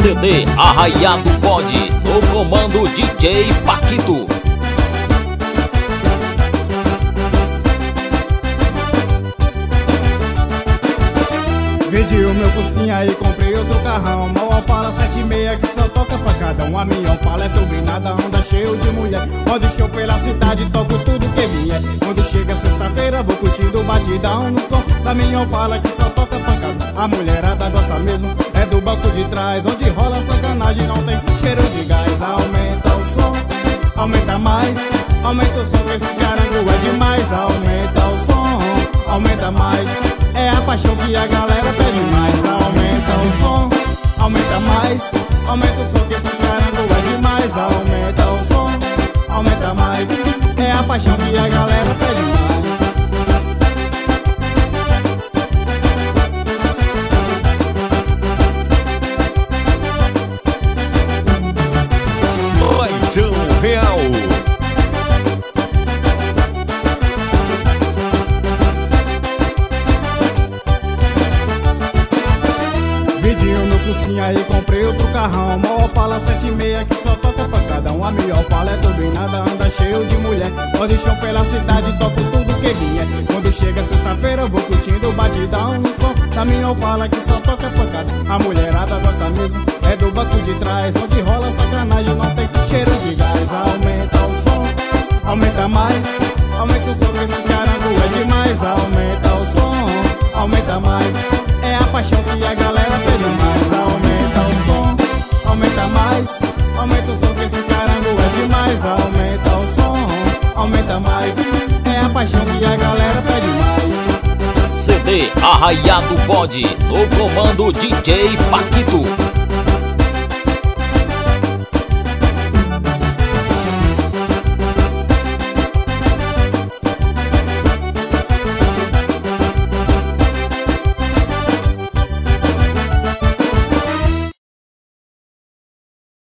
CD Arraiado Pode, no comando DJ Paquito. Vendi o meu Fusquinha e comprei outro carrão, uma Opala 76 que só toca pra cada um. A minha Opala é turbinada, anda cheio de mulher. Onde show pela cidade, toco tudo que vier. Quando chega sexta-feira, vou curtindo o batidão no som da minha Opala que só toca pra cada um. A mulherada gosta mesmo, é do banco de trás, onde rola sacanagem, não tem cheiro de gás. Aumenta o som, aumenta mais, aumenta o som que esse carango é demais. Aumenta o som, aumenta mais, é a paixão que a galera pede mais. Aumenta o som, aumenta mais, aumenta o som que esse carango é demais. Aumenta o som, aumenta mais, é a paixão que a galera pede mais. Paixão Real. Vendi o meu Fusquinha e comprei outro carrão, uma Opala 76 que só toca pra cada um. A minha Opala é turbinada, anda cheio de mulher. Onde chão pela cidade, toco tudo que vier. Quando chega sexta-feira, vou curtindo o batidão no som da minha Opala que só toca pra cada um. A mulherada gosta mesmo, é do banco de trás, onde rola sacanagem, não tem cheiro de gás. Aumenta o som, aumenta mais, aumenta o som que esse carango é demais. Aumenta o som, aumenta mais, é a paixão que a galera pede mais. Aumenta o som, aumenta mais, aumenta o som que esse carango é demais. Aumenta o som, aumenta mais, é a paixão que a galera pede mais. CD Arraiado Pode, no comando DJ Paquito.